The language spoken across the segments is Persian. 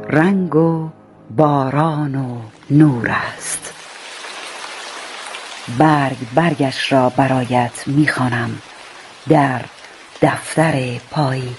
رنگ و باران و نور است. برگش را برایت می‌خوانم در دفتر پاییز.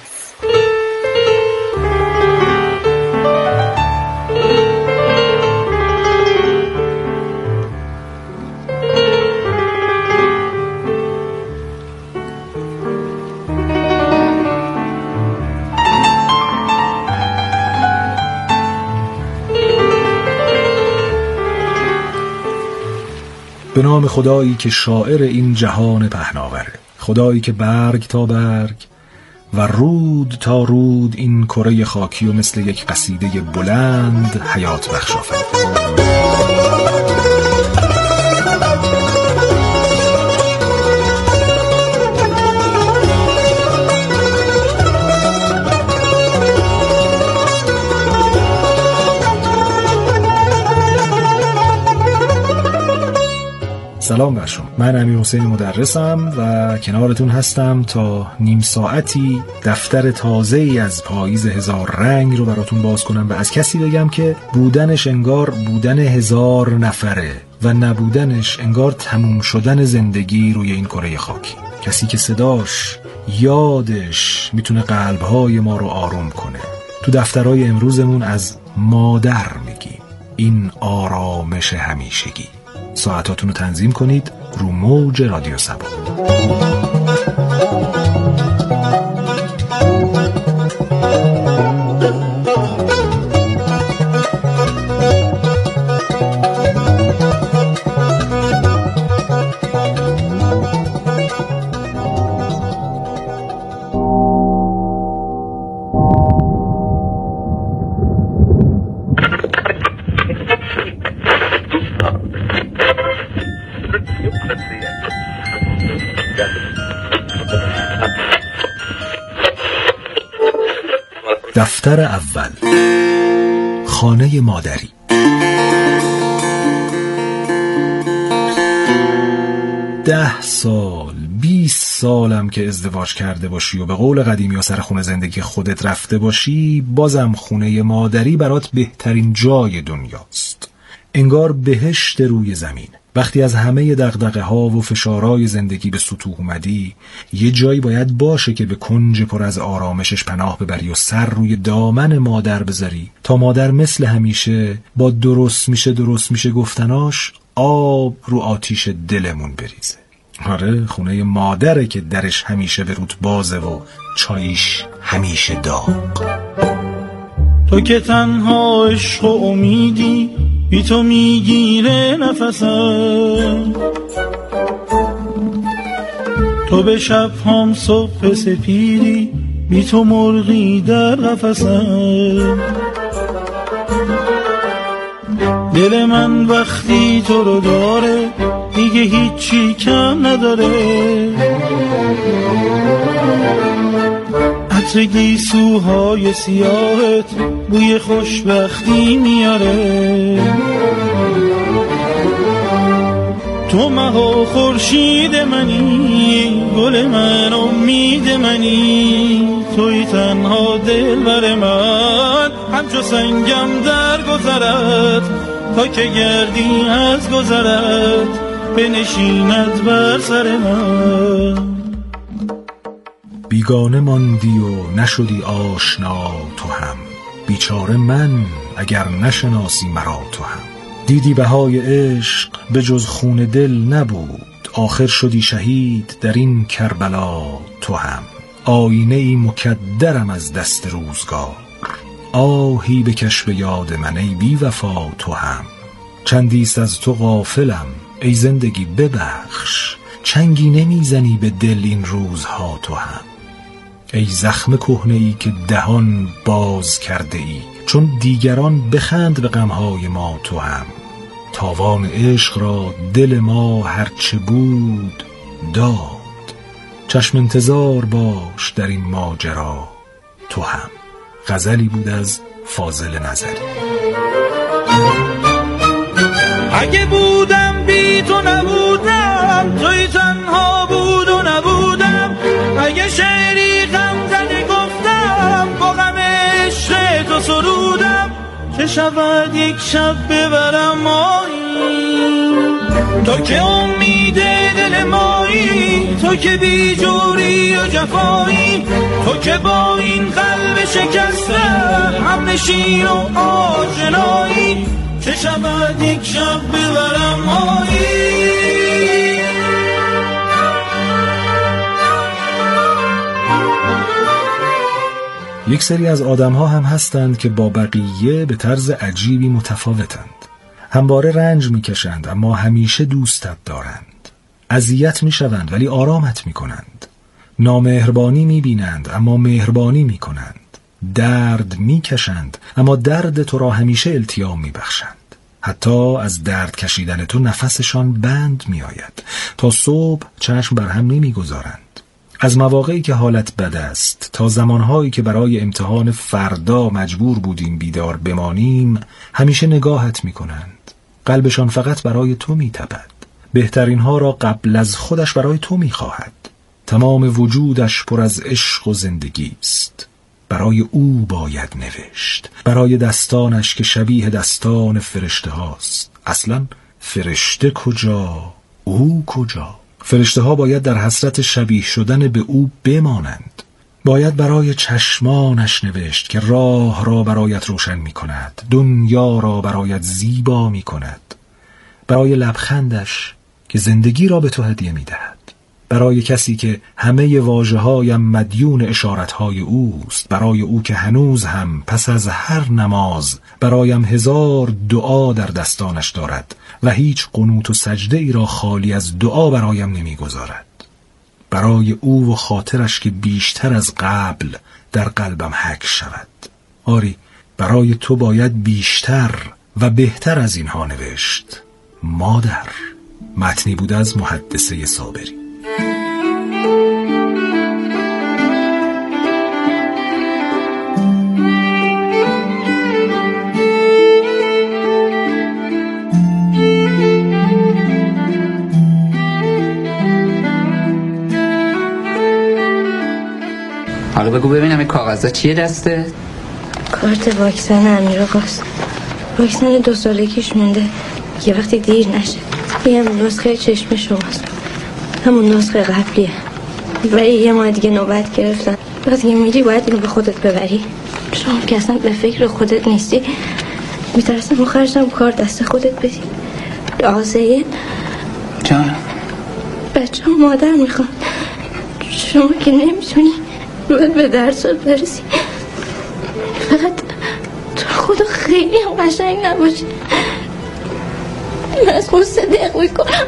به نام خدایی که شاعر این جهان پهناوره، خدایی که برگ تا برگ و رود تا رود این کره خاکی و مثل یک قصیده بلند حیات بخش آفرید. سلام بر شما، من امیرحسین مدرسم و کنارتون هستم تا نیم ساعتی دفتر تازه‌ای از پاییز هزار رنگ رو براتون باز کنم و از کسی بگم که بودنش انگار بودن هزار نفره و نبودنش انگار تموم شدن زندگی روی این کره خاکی. کسی که صداش، یادش میتونه قلب‌های ما رو آروم کنه. تو دفترهای امروزمون از مادر میگیم، این آرامش همیشگی. ساعتاتون رو تنظیم کنید رو موج رادیو سبا. دفتر اول، خانه مادری. ده سال 20 سالم که ازدواج کرده باشی و به قول قدیمی و سر خونه زندگی خودت رفته باشی، بازم خونه مادری برات بهترین جای دنیاست. انگار بهشت روی زمین. وقتی از همه دغدغه ها و فشارهای زندگی به سطوح اومدی، یه جایی باید باشه که به کنج پر از آرامشش پناه ببری و سر روی دامن مادر بذاری تا مادر مثل همیشه با درست میشه گفتناش آب رو آتیش دلمون بریزه. آره، خونه مادره که درش همیشه به روت بازه و چاییش همیشه داغ. تو که تنها عشق و امیدی، بی تو میگیره نفسم. تو به شب هم صبح سپیدی، بی تو مرغی در قفسم. دل من وقتی تو رو داره دیگه هیچی کم نداره. عطر گیسوهای سیاهت بوی خوشبختی میاره. تو مه و خورشید منی، گل من امید منی. توی تنها دلبر من، همچو سنگم در گذرت. تا که گردی از گذرت بنشیند بر سر من. بیگانه ماندی و نشدی آشنا تو هم، بیچاره من اگر نشناسی مرا تو هم. دیدی بهای عشق به جز خون دل نبود، آخر شدی شهید در این کربلا تو هم. آینه ای مکدرم از دست روزگار، آهی بکش به یاد من ای بی وفا تو هم. چندیست از تو غافلم ای زندگی ببخش، چنگی نمیزنی به دل این روزها تو هم. ای زخم کهنه‌ای که دهان باز کرده ای، چون دیگران بخند به غمهای ما تو هم. تاوان عشق را دل ما هرچه بود داد، چشم انتظار باش در این ماجرا تو هم. غزلی بود از فاضل نظری. اگه بودم بی تو نبودم، توی تنها بود و نبودم. اگه شعری غمزن گفتم، با غم عشق تو سرودم. که شود یک شب ببرم مایی. تو که امید دل مایی، تو که بی جوری و جفایی، تو که با این قلب شکسته هم نشین و آشنایی، که شود یک شب ببرم مایی. یک سری از آدم‌ها هم هستند که با بقیه به طرز عجیبی متفاوتند. همواره رنج می‌کشند اما همیشه دوستت دارند. اذیت می‌شوند ولی آرامت می‌کنند. نامهربانی می‌بینند اما مهربانی می‌کنند. درد می‌کشند اما درد تو را همیشه التیام می‌بخشند. حتی از درد کشیدن تو نفسشان بند می‌آید. تا صبح چشم بر هم نمی‌گذارند. از مواقعی که حالت بد است تا زمانهایی که برای امتحان فردا مجبور بودیم بیدار بمانیم، همیشه نگاهت می‌کنند. قلبشان فقط برای تو می‌تپد. بهترین ها را قبل از خودش برای تو می‌خواهد. تمام وجودش پر از عشق و زندگی است. برای او باید نوشت. برای دستانش که شبیه دستان فرشته هاست. اصلاً فرشته کجا؟ او کجا؟ فرشته ها باید در حسرت شبیه شدن به او بمانند. باید برای چشمانش نوشت که راه را برایت روشن می کند، دنیا را برایت زیبا می کند. برای لبخندش که زندگی را به تو هدیه می دهد. برای کسی که همه واژه‌هایم مدیون اشارتهای اوست. برای او که هنوز هم پس از هر نماز برایم 1000 دعا در دستانش دارد و هیچ قنوت و سجده ای را خالی از دعا برایم نمیگذارد. برای او و خاطرش که بیشتر از قبل در قلبم حک شود. آری، برای تو باید بیشتر و بهتر از اینها نوشت. مادر. متنی بود از محدثه صابری. حالا بگو ببینم این کاغذها چیه دسته؟ کارت واکسن امیرآقاست. واکسن 2 سالگیش مونده، یه وقتی دیر نشه. این نسخه چشم شماست، همون نسخه قبلیه، ولی یه ماه دیگه نوبت گرفتن. وقتی میری باید اینو به خودت ببری. شما که اصلا به فکر خودت نیستی، میترسم آخرشم کار دست خودت بدی. آزین جان، بچه ها مادر میخوان. شما که نمیتونی باید به درسات برسی. فقط تو خدا خیلی هم قشنگ نباشی. من از خود صدق میکنم.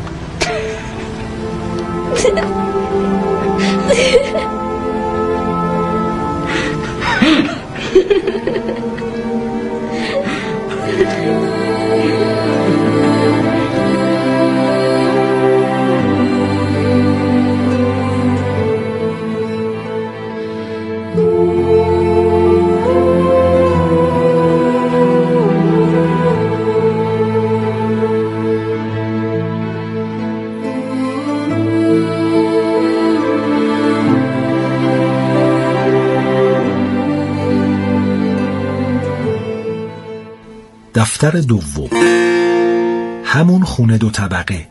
دفتر دوم. همون خونه 2 طبقه.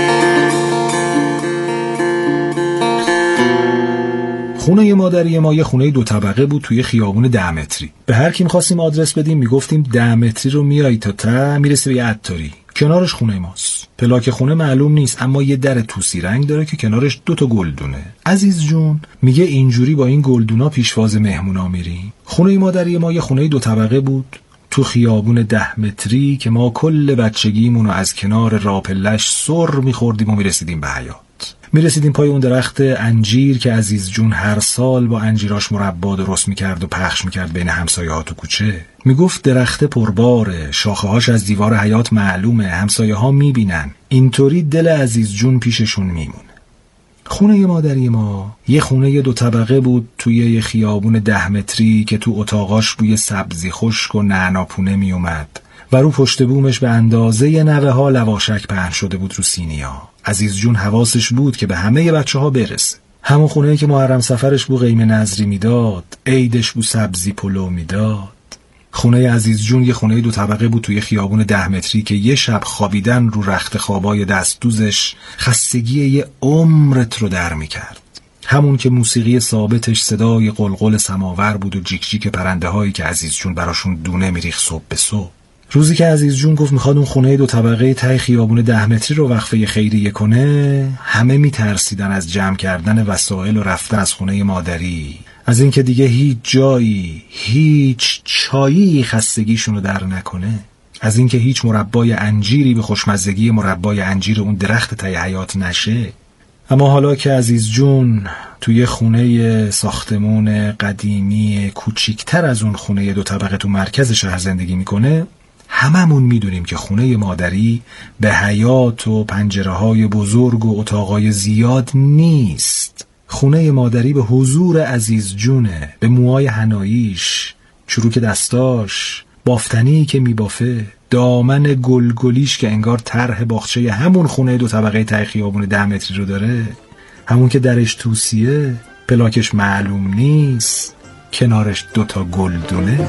خونه مادری ما یه خونه 2 طبقه بود توی خیابون 10 متری. به هر کی می‌خواستیم آدرس بدیم میگفتیم 10 متری رو میای تا ته میرسی به یه عطاری. کنارش خونه ماست. پلاک خونه معلوم نیست اما یه در توسی رنگ داره که کنارش 2 تا گلدونه. عزیز جون میگه اینجوری با این گلدونا پیشواز مهمونا میریم. خونه مادری ما یه خونه 2 طبقه بود تو خیابون 10 متری که ما کل بچگیمونو از کنار راپلش سر میخوردیم و میرسیدیم به حیاط. میرسیدیم پای اون درخت انجیر که عزیز جون هر سال با انجیراش مربا درست میکرد و پخش میکرد بین همسایه ها تو کوچه. میگفت درخت پرباره، شاخه هاش از دیوار حیاط معلومه، همسایه ها میبینن. اینطوری دل عزیز جون پیششون میمونه. خونه مادری ما یه خونه 2 طبقه بود توی یه خیابون 10 متری که تو اتاقاش بوی سبزی خشک و نعناپونه می اومد و رو پشت بومش به اندازه نوه ها لواشک پهن شده بود رو سینیا. عزیز جون حواسش بود که به همه بچه ها برسه. همون خونه که محرم سفرش بو قیم نظری میداد، عیدش بو سبزی پلو میداد. خونه عزیز جون یه خونه 2 طبقه بود توی خیابون 10 متری که یه شب خوابیدن رو رخت خوابای دستدوزش خستگی یه عمرت رو در میکرد. همون که موسیقی ثابتش صدای قلقل سماور بود و جیک جیک پرنده هایی که عزیز جون براشون دونه میریخت صبح به صبح. روزی که عزیز جون گفت میخواد اون خونه 2 طبقه ته خیابون 10 متری رو وقفه خیریه کنه، همه میترسیدن از جمع کردن وسایل و رفتن از خونه مادری، از اینکه دیگه هیچ جایی، هیچ چایی خستگیشون رو در نکنه، از اینکه هیچ مربای انجیری به خوشمزگی مربای انجیر اون درخت ته حیات نشه. اما حالا که عزیز جون توی خونه ساختمون قدیمی کوچیکتر از اون خونه 2 طبقه تو مرکز شهر زندگی میکنه، هممون میدونیم که خونه مادری به حیات و پنجره‌های بزرگ و اتاقای زیاد نیست. خونه مادری به حضور عزیز جونه، به موهای حناییش، چروک دستاش، بافتنی که میبافه، دامن گلگلیش که انگار طرح باغچه همون خونه 2 طبقه ته خیابون 10 متری رو داره، همون که درش توسیه، پلاکش معلوم نیست، کنارش 2 تا گلدونه.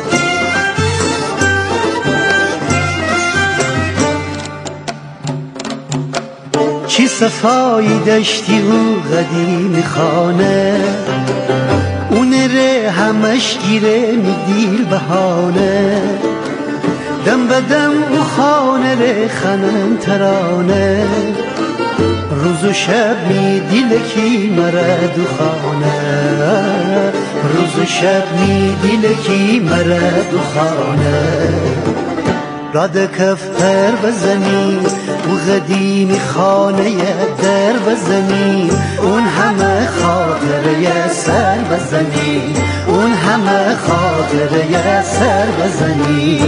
چی صفایی داشتی او قدیم خانه، اون ره همش گیره میدیل بهانه، دم بدم او خانه ره خنن ترانه، روز و شب میدیل کی مرد و خانه، روز و شب میدیل کی مرد و خانه. راد کفتر بزنی و قدیمی خانه در بزنی، اون همه خاطره سر بزنی، اون همه خاطره سر بزنی.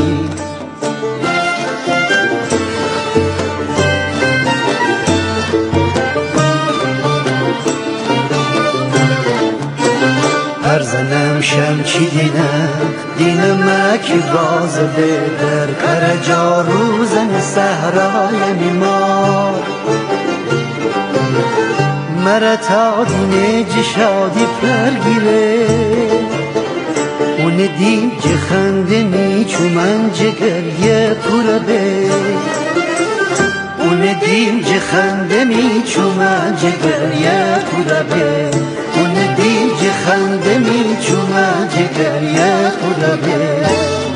زنم شمچی دینم که باز در کرجا روزن صحرای میمار، مرا تا دینه جشادی پرگیره، اون دیم جه خنده نیچو من جگریه پورا به، اون دیم جه خنده نیچو من جگریه پورا به، اون دیم جه خنده نیچو من جگریه پورا به.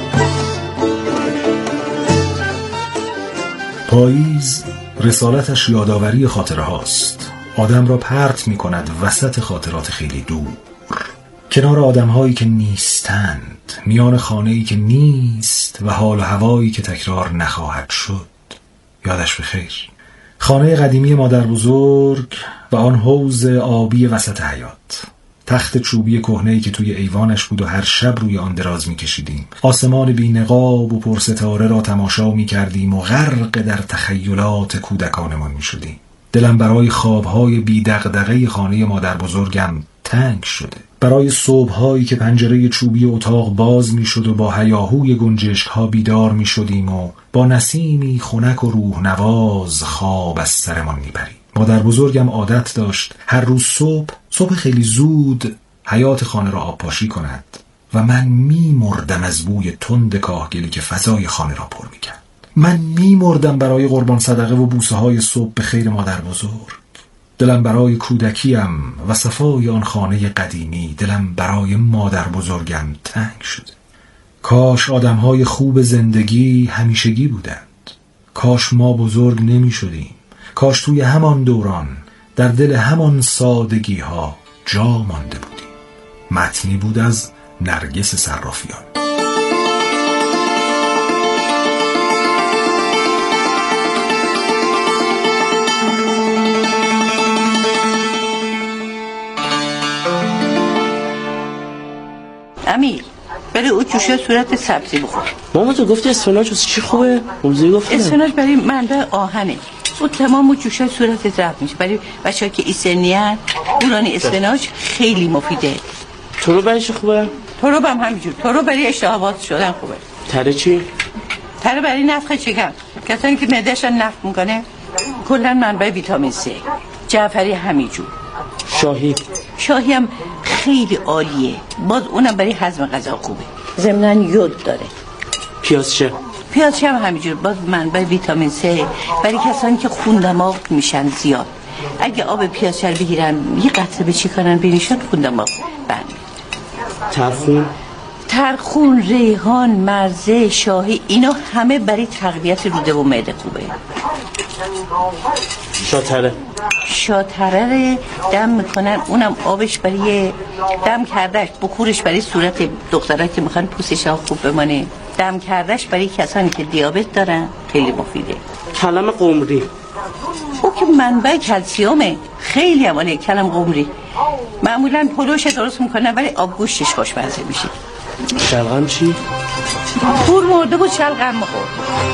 پاییز رسالتش یادآوری خاطره هاست. آدم را پرت می کند وسط خاطرات خیلی دور، کنار آدم هایی که نیستند، میان خانه‌ای که نیست و حال و هوایی که تکرار نخواهد شد. یادش بخیر. خانه قدیمی مادر بزرگ و آن حوض آبی وسط حیاط، تخت چوبی کهنه‌ای که توی ایوانش بود و هر شب روی آن دراز می‌کشیدیم، آسمان بی‌نقاب و پرستاره را تماشا می‌کردیم و غرق در تخیلات کودکانمان می‌شدیم. دلم برای خواب‌های بی‌دغدغه خانه مادر بزرگم تنگ شده، برای صبح‌هایی که پنجره چوبی اتاق باز می‌شد و با هیاهوی گنجشک‌ها بیدار می‌شدیم و با نسیمی خنک و روح نواز خواب از سرمان می‌پرید. مادر بزرگم عادت داشت هر روز صبح خیلی زود حیاط خانه را آب پاشی کند و من می‌مردم از بوی تند کاهگلی که فضای خانه را پر می‌کرد. من می‌مردم برای قربان صدقه و بوسه های صبح به خیر مادر بزرگ. دلم برای کودکیم و صفای آن خانه قدیمی، دلم برای مادر بزرگم تنگ شده. کاش آدم‌های خوب زندگی همیشگی بودند. کاش ما بزرگ نمی شدیم. کاش توی همان دوران در دل همان سادگی ها جا مانده بودیم. متنی بود از نرگس صرافیان. امیر برای او جوشه صورت سبزی بخور. ماما تو گفتی اسفناج واسه چی خوبه؟ موزی گفتی اسفناج برای منبع آهنه، او تمام جوشه صورت رفت میشه. برای بچه‌ها که ایسنیان اورانی اسفناج خیلی مفیده. ترو برای چی خوبه؟ ترو هم همینجور، ترو برای اشتها باز شدن خوبه. تره چی؟ تره برای نفخ شکم، کسانی که معده‌شون نفخ میکنه. کلا منبع ویتامین C. جعفری همینجور. شاهی هم خیلی عالیه، باز اونم برای هضم غذا خوبه. ضمناً یود داره. پیاز چه؟ پیاز هم همینجور، باز منبع ویتامین C برای کسانی که خون دماغ میشن زیاد. اگه آب پیاز رو بگیرن یه قطره به چی کنن بینشون خون دماغ ترخون؟ ترخون، ریحان، مرزه، شاهی، اینا همه برای تقویت روده و معده خوبه. شاتره دم میکنن، اونم آبش برای دم کردش، بخورش برای صورت دخترها که میخوان پوستش خوب بمانه، دم کردش برای کسانی که دیابت دارن خیلی مفیده. کلم قمری او که منبع کلسیومه، خیلی همانه. کلم قمری معمولا پلوش درست میکنن ولی آبگوشتش خوشمزه میشه. شلغم چی؟ پور مرده بود شلغم میخورد.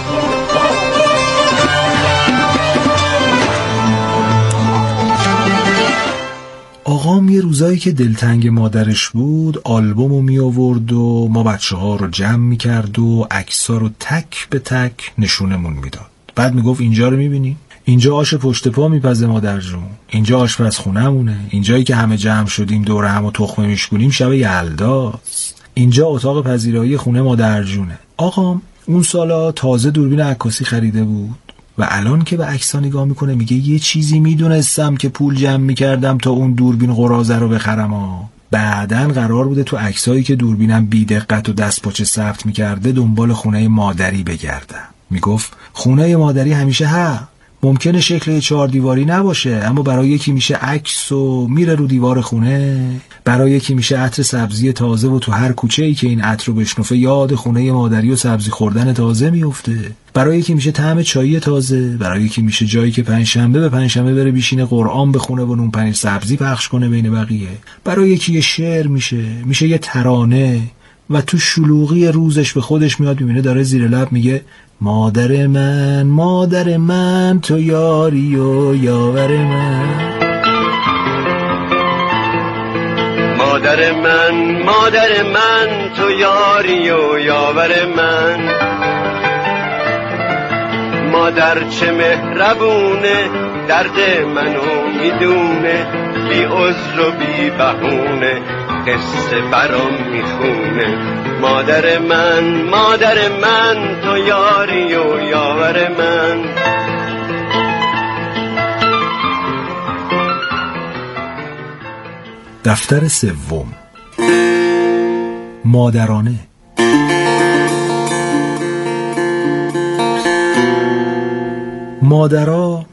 آقام یه روزایی که دلتنگ مادرش بود آلبومو می آورد و ما بچه ها رو جمع می کرد و عکس‌ها رو تک به تک نشونمون میداد. بعد میگفت اینجا رو میبینی؟ اینجا آش پشت پا میپزه مادر جون، اینجا آشپزخونه‌مونه، اینجایی که همه جمع شدیم دور هم و تخمه میشکونیم شب یلداست، اینجا اتاق پذیرایی خونه مادر جونه. آقام اون سالا تازه دوربین عکاسی خریده بود و الان که به عکس‌ها نگاه میکنه میگه یه چیزی میدونستم که پول جمع میکردم تا اون دوربین قراضه رو بخرم. بعدن قرار بوده تو عکسایی که دوربینم بی دقت و دست پاچه ثبت میکرده دنبال خونه مادری بگردم. میگفت خونه مادری همیشه ممکنه شکل 4 دیواری نباشه، اما برای یکی میشه عکس و میره رو دیوار خونه، برای یکی میشه عطر سبزی تازه و تو هر کوچه‌ای که این عطر رو بشنفه یاد خونه مادری و سبزی خوردن تازه میفته، برای یکی میشه طعم چای تازه، برای یکی میشه جایی که پنجشنبه به پنجشنبه بره بشینه قرآن بخونه و نون پنیر سبزی پخش کنه بین بقیه، برای یکی یه شعر میشه یه ترانه و تو شلوغی روزش به خودش میاد میبینه داره زیر لب میگه مادر من تو یاری و یاور من. مادر من تو یاری و یاور من. مادر چه مهربونه درد منو میدونه، بی عذر و بی بهونه قصه برام میخونه. مادر من تو یاری و یاور من. دفتر سوم. مادرانه. مادرها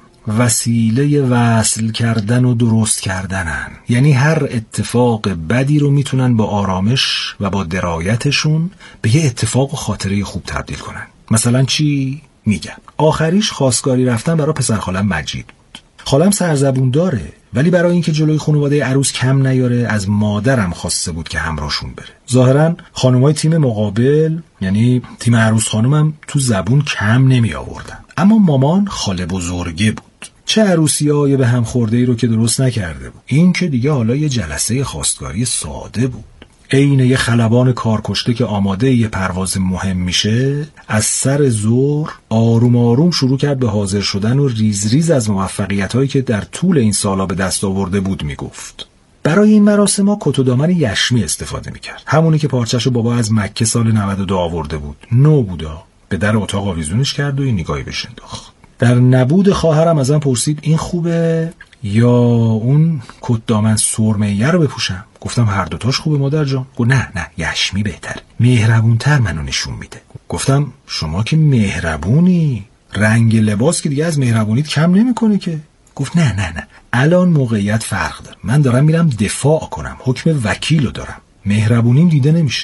وسیله وصل کردن و درست کردنن، یعنی هر اتفاق بدی رو میتونن با آرامش و با درایتشون به یه اتفاق و خاطره خوب تبدیل کنن. مثلا چی؟ میگم آخریش خواستگاری رفتن برای پسرخالم مجید بود. خالم سرزبون داره ولی برای اینکه جلوی خانواده عروس کم نیاره از مادرم خواسته بود که همراهشون بره. ظاهرا خانمای تیم مقابل یعنی تیم عروس خانمم تو زبون کم نمی آوردن، اما مامان خاله بزرگه بود. چه عروسیای به هم خورده‌ای رو که درست نکرده بود. این که دیگه حالا یه جلسه خواستگاری ساده بود. عین یه خلبان کارکشته که آماده یه پرواز مهم میشه، از سر ظهر آروم آروم شروع کرد به حاضر شدن و ریز ریز از موفقیت‌هایی که در طول این سالا به دست آورده بود میگفت. برای این مراسم‌ها کت و دامن یشمی استفاده میکرد، همونی که پارچه‌شو بابا از مکه سال 92 آورده بود. نو بودا. به در اتاق آویزونش کرد و یه نگاهی بهش انداخت. در نبود خواهرم ازم پرسید این خوبه یا اون کت دامن سرمه‌ای رو بپوشم؟ گفتم هر دوتاش خوبه مادر جان. گفت نه یشمی بهتر، مهربونتر منو نشون میده. گفتم شما که مهربونی، رنگ لباس که دیگه از مهربونیت کم نمیکنه که. گفت نه الان موقعیت فرق داره، من دارم میرم دفاع کنم، حکم وکیلو دارم، مهربونیم دیده نمیشه.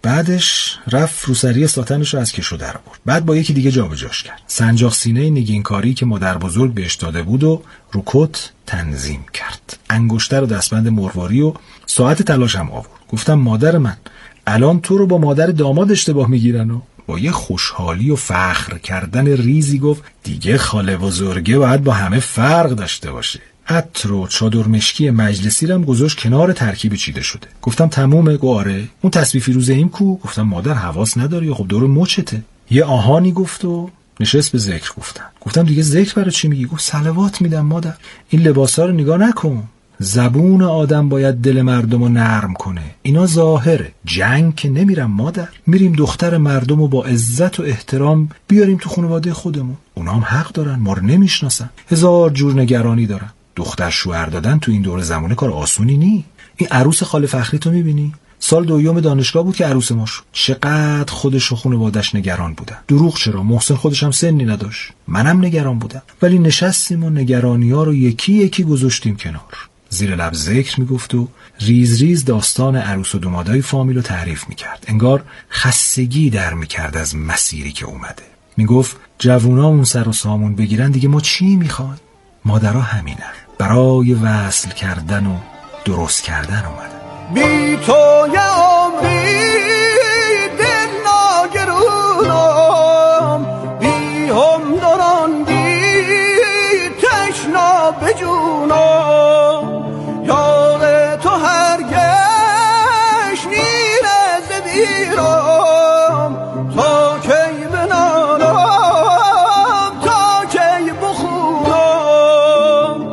بعدش رفت روسری ساتنش رو از کشو در آورد. بعد با یکی دیگه جابجاش کرد. سنجاق سینه نگینکاری که مادر بزرگ بهش داده بود و رو کت تنظیم کرد. انگشتر و دستبند مرواری و ساعت تلاش هم آورد. گفتم مادر من الان تو رو با مادر داماد اشتباه میگیرن و با یه خوشحالی و فخر کردن ریزی گفت دیگه خاله بزرگه باید با همه فرق داشته باشه. عطر و چادر مشکی مجلسی رم گذاشت کنار ترکیب چیده شده. گفتم تمومه؟ گفت آره. اون تسبیح فیروزه ایم کو؟ گفتم مادر حواس نداری، خب دور مچته. یه آهانی گفت و نشست به ذکر گفتم دیگه ذکر برای چی میگی؟ گفت صلوات میدم مادر. این لباسا رو نگاه نکن، زبون آدم باید دل مردم رو نرم کنه. اینا ظاهره. جنگ که نمیرم مادر، میریم دختر مردم رو با عزت و احترام بیاریم تو خانواده خودمون. اونا هم حق دارن، ما رو نمیشناسن، هزار جور نگرانی دارن. دختر شوهر دادن تو این دور زمانه کار آسونی نی. این عروس خاله فخری تو میبینی؟ سال دوم دانشگاه بود که عروس ما شد. چقدر خودش و خانواده‌اش نگران بودن. دروغ چرا؟ محسن خودش هم سنی نداشت. منم نگران بودم. ولی نشستیم و نگرانی‌ها رو یکی یکی گذاشتیم کنار. زیر لب ذکر میگفت و ریز ریز داستان عروس و دامادای فامیل رو تعریف میکرد. انگار خستگی در میکرد از مسیری که اومده. میگفت جوونامون سر و سامون بگیرن دیگه ما چی میخوایم؟ مادرها همینن. برای وصل کردن و درست کردن اومدن. بی تو یه عمری دل ناگرونم، بی هم داران بی تشنا بجونم، یاد تو هرگش نیرز بیرم، تا کی بنالم تا کی بخونم.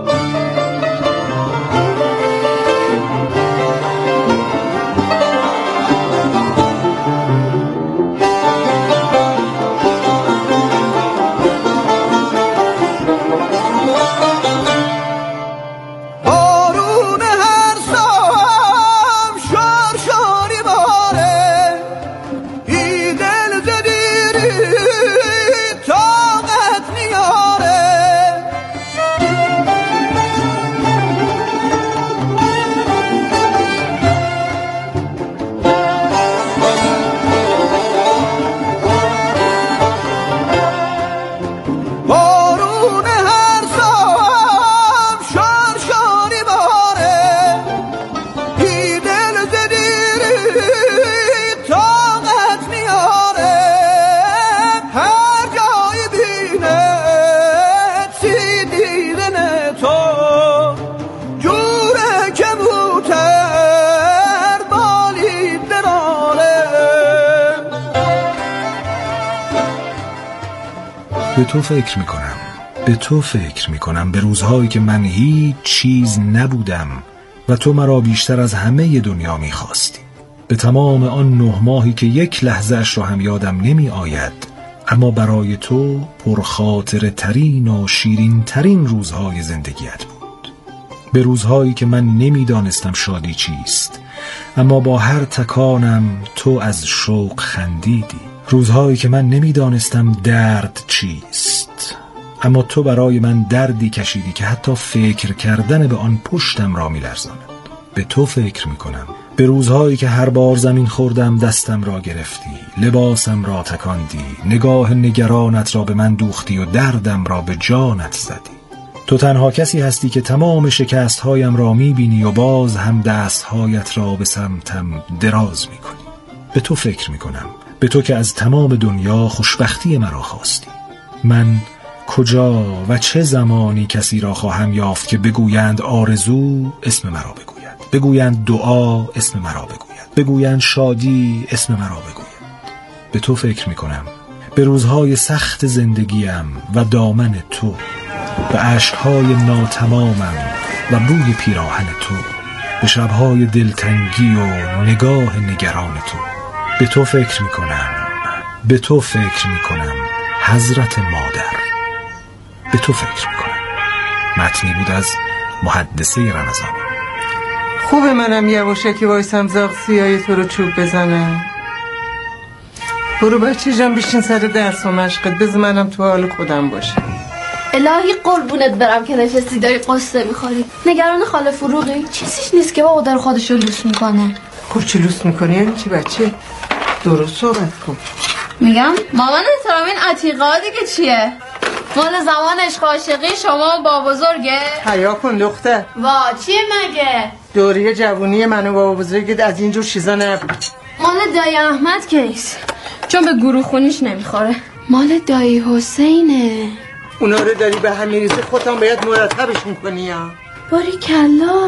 به تو فکر میکنم به روزهایی که من هیچ چیز نبودم و تو مرا بیشتر از همه دنیا میخواستی. به تمام آن 9 ماهی که یک لحظه اش را هم یادم نمی آید، اما برای تو پرخاطر ترین و شیرین ترین روزهای زندگیت بود. به روزهایی که من نمیدانستم شادی چیست، اما با هر تکانم تو از شوق خندیدی. روزهایی که من نمیدانستم درد چیست، اما تو برای من دردی کشیدی که حتی فکر کردن به آن پشتم را می‌لرزاند. به تو فکر می‌کنم. به روزهایی که هر بار زمین خوردم دستم را گرفتی، لباسم را تکاندی، نگاه نگرانت را به من دوختی و دردم را به جانت زدی. تو تنها کسی هستی که تمام شکست‌هایم را می‌بینی و باز هم دست‌هایت را به سمتم دراز می‌کنی. به تو فکر می‌کنم. به تو که از تمام دنیا خوشبختی مرا خواستی. من کجا و چه زمانی کسی را خواهم یافت که بگویند آرزو اسم مرا بگوید، بگویند دعا اسم مرا بگوید، بگویند شادی اسم مرا بگوید. به تو فکر میکنم. به روزهای سخت زندگیم و دامن تو، به عشقهای ناتمامم و بوی پیراهن تو، به شبهای دلتنگی و نگاه نگران تو. به تو فکر میکنم. به تو فکر میکنم حضرت مادر. به تو فکر میکنم. متنی بود از محدثه رمضان. خوبه منم یواشکی وایسم زاغ سیای تو رو چوب بزنم. برو بچه جان بشین سر درس و مشقت، بذار منم تو حال خودم باشم. الهی قربونت برم که نشستی داری قصه میخوری. نگران خاله فروغی؟ چیزیش نیست که بابا داره خودشو لوس میکنه. خب چی لوس میکنی؟ یعنی چی بچه؟ درست صحبت کن. میگم مامان احترام این عتیقا دیگه چیه؟ مال زمان عشق عاشقی شما و بابا بزرگه؟ حیا کن دختر. وا چیه مگه؟ دوره جوونی من و بابا بزرگت از اینجور چیزا نبود. مال دایی احمد که نیست، چون به گروه خونیش نمیخوره. مال دایی حسینه. اونا رو داری به هم میریزی، خودم باید مرتبشون کنی. باری کلا.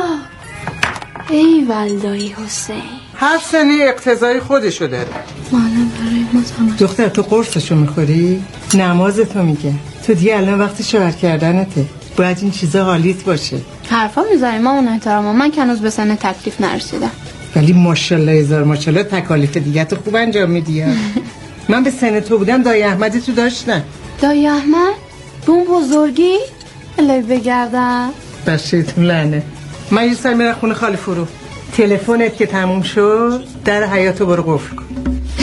ای والدایی حسین. هر سنی اقتضای خودشو داره. مالا برای ما تمام. دختر تو قرصشو میخوری؟ نمازتو میگه. تو دیگه الان وقت شوهر کردنته، باید این چیزا حالیت باشه. حرفا میذاری مامان احترام، من که هنوز به سن تکلیف نرسیدم. ولی ماشاءالله هزار ماشاءالله تکالیف دیگه تو خوب انجام میدی. من به سن تو بودم دایی احمدی تو داشتم. دایی احمد؟ به اون بزرگی؟ الهی بگردم بچه‌تون لعنه. من یه سر میرم خونه خاله فرو. تلفنت که تموم شد در حیاطو برو قفل کن.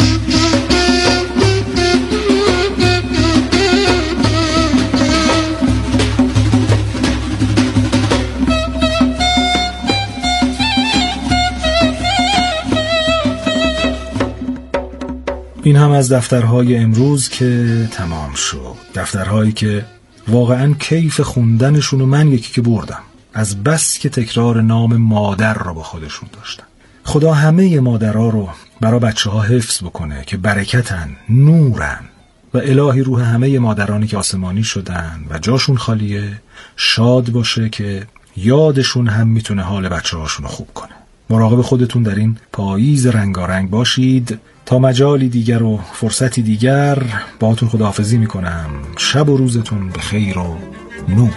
این هم از دفترهای امروز که تمام شد. دفترهایی که واقعا کیف خوندنشونو من یکی که بردم، از بس که تکرار نام مادر رو با خودشون داشتن. خدا همه مادرها رو برای بچه ها حفظ بکنه که برکتن، نورن، و الهی روح همه مادرانی که آسمانی شدن و جاشون خالیه شاد باشه که یادشون هم میتونه حال بچه هاشون رو خوب کنه. مراقب خودتون در این پاییز رنگارنگ باشید. تا مجالی دیگر و فرصتی دیگر باهاتون خداحافظی میکنم. شب و روزتون به خیر و نور.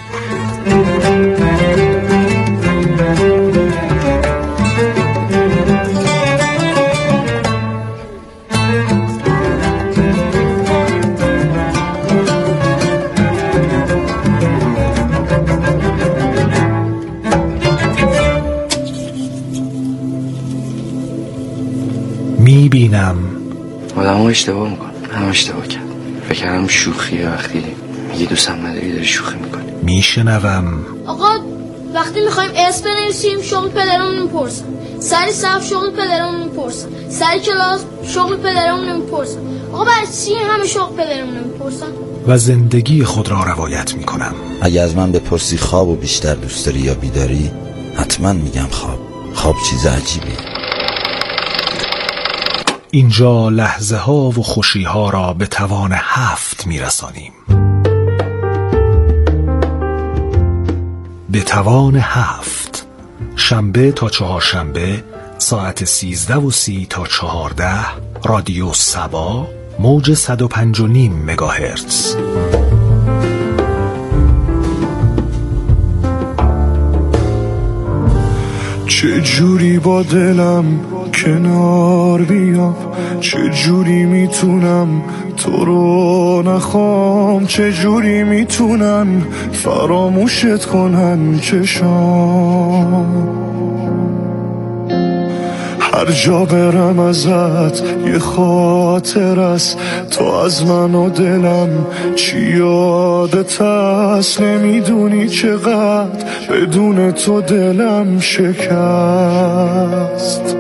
میبینم آدم ها اشتباه میکن. هم اشتباه کرد. فکر کردم شوخیه. وقتی میگی دوستم نداری داری شوخی میکنی. میشنوم آقا وقتی میخوایم اسم بنویسیم شغل پدرمون میپرسن، سری صف شغل پدرمون میپرسن، سری کلاس شغل پدرمون میپرسن. آقا برای چی همه شغل پدرمون میپرسن؟ و زندگی خود را روایت میکنم. اگه از من بپرسی خواب و بیشتر دوست داری یا بیداری، حتما میگم خواب. خواب چیز عجیبیه. اینجا لحظه ها و خوشی ها را به توان 7 میرسانیم. به توان 7 شنبه تا چهارشنبه ساعت 13:30 تا 14 رادیو سبا موج 105.5 مگاهرتز. چه جوری با دلم کنار بیام، چه جوری میتونم تو رو نخوام، چه جوری میتونن فراموشت کنن چشام. هر جا برم ازت یه خاطر است، تو از من و دلم چی یادت هست. نمیدونی چقدر بدون تو دلم شکست.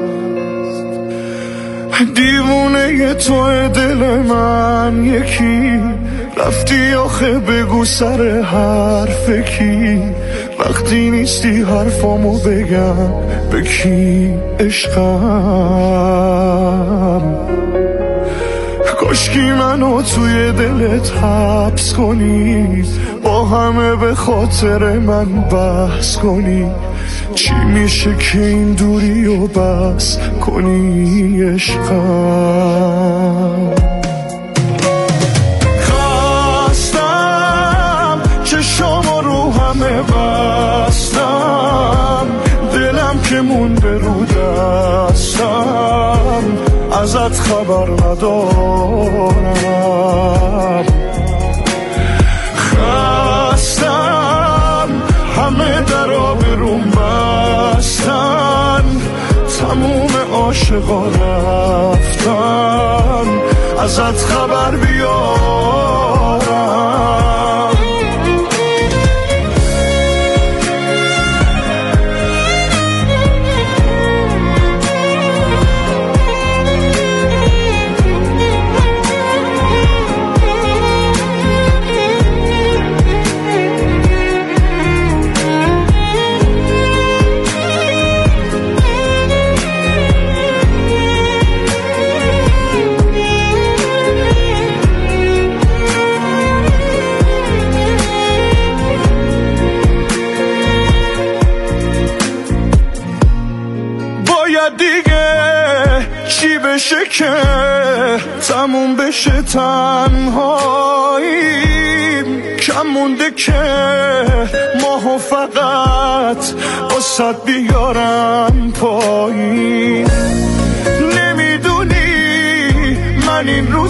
دیوونه تو دل من یکی، رفتی آخه بگو سر حرف کی. وقتی نیستی حرفامو بگم به کی عشقم. کاشکی منو توی دلت حبس کنی، با همه به خاطر من بحث کنی. چی میشه که این دوری و بس کنی عشقم. خواستم چشامو رو همه بستم، دلم که مونده رو دستم، ازت خبر ندارم. خواستم همه درا بروم بستن، تموم عاشقا رفتن، ازت خبر بیارم. بشه که تموم بشه تنهاییم، کم مونده که ماهو فقط واسه بیارم پایین. نمیدونی من این روز